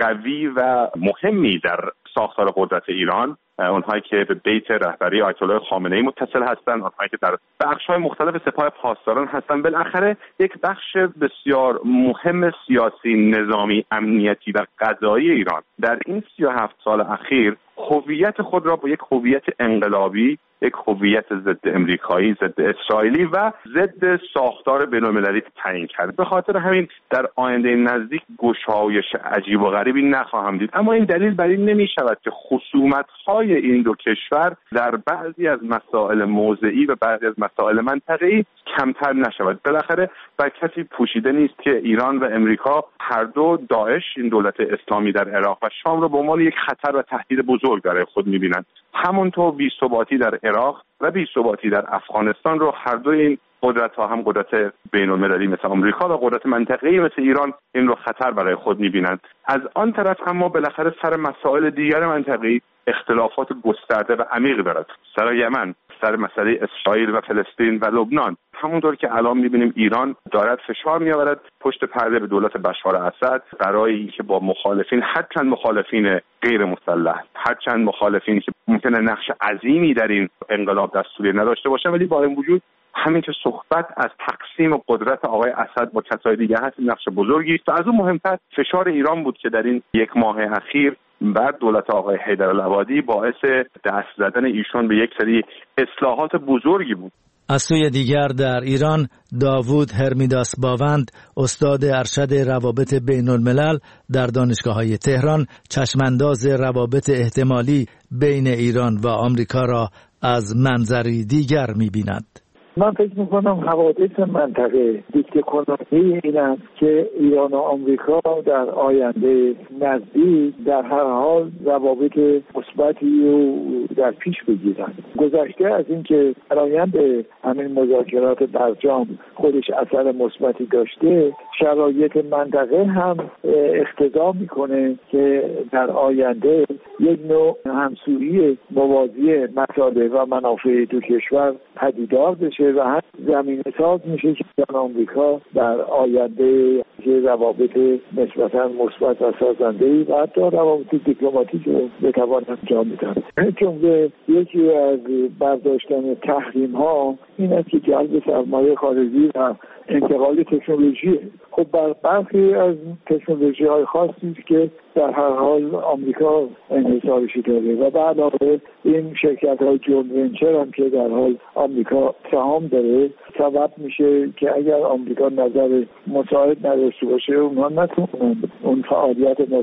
قوی و مهمی در ساختار قدرت ایران، اونهایی که به بیت رهبری آیت الله خامنه‌ای متصل هستند، اونهایی که در بخش‌های مختلف سپاه پاسداران هستند، بالاخره یک بخش بسیار مهم سیاسی، نظامی، امنیتی و قضایی ایران در این 37 سال اخیر هویت خود را با یک هویت انقلابی، یک هویت ضد امریکایی، ضد اسرائیلی و ضد ساختار بین‌المللی تعیین کرد. به خاطر همین در آینده نزدیک گشایش عجیب و غریبی نخواهم دید، اما این دلیل بر این نمی‌شود که خصومت‌های این دو کشور در بعضی از مسائل موضعی و بعضی از مسائل منطقه‌ای کمتر نشود. بالاخره بر کسی پوشیده نیست که ایران و امریکا هر دو داعش، این دولت اسلامی در عراق و شام را به عنوان یک خطر و تهدید بزرگ برای خود می‌بینند. همونطور بی‌ثباتی در عراق و بی‌ثباتی در افغانستان رو هر دو این قدرت‌ها، هم قدرت بین‌المللی مثل آمریکا و قدرت منطقه‌ای مثل ایران، این رو خطر برای خود می‌بینند. از آن طرف اما بالاخره سر مسائل دیگر منطقه‌ای اختلافات گسترده و عمیق دارد. سر یمن، سر مسئله اسرائیل و فلسطین و لبنان، همونطور که الان می‌بینیم ایران دارد فشار می‌آورد پشت پرده به دولت بشار اسد برای اینکه با مخالفین، هرچند مخالفین غیر مسلح، هرچند مخالفین که ممکنه نقش عظیمی در این انقلاب دستوری نداشته باشن، ولی با این وجود همین که صحبت از تقسیم قدرت آقای اسد با کسای دیگه هست، نقش بزرگی است. و از اون مهمتر فشار ایران بود که در این یک ماه اخیر بعد دولت آقای حیدرالعبادی باعث دست زدن ایشون به یک سری اصلاحات بزرگی بود. از سوی دیگر در ایران داوود هرمیداس باوند، استاد ارشد روابط بین الملل در دانشگاه‌های تهران، چشمانداز روابط احتمالی بین ایران و آمریکا را از منظری دیگر می‌بیند. من فکر میکنم حوادث منطقه دیکته کننده این است که ایران و آمریکا در آینده نزدیک در هر حال روابط مثبتی رو در پیش بگیرند. گذشته از اینکه فرآیند همین مذاکرات برجام خودش اثر مثبتی داشته، شرایط منطقه هم اقتضا میکنه که در آینده یک نوع همسویی موازی مصالح و منافع دو کشور پدیدار بشه و هم زمینه ساز میشه که آمریکا در آینده روابط نسبتاً مثبت و سازنده‌ای و حتی روابط دیپلماتیک رو بتوان انجام بدن. چون یکی از برداشتن تحریم ها این است که جلب سرمایه خارجی و انتقال تکنولوژی. خب برخی از تکنولوژی های خاصی که در هر حال آمریکا انحصارشی داره و بعد علاوه این شرکت های جوین ونچر هم که در حال آمریکا سهام داره سبب میشه که اگر آمریکا نظر مساعد نداشته باشه اونها نتونن اون فعالیت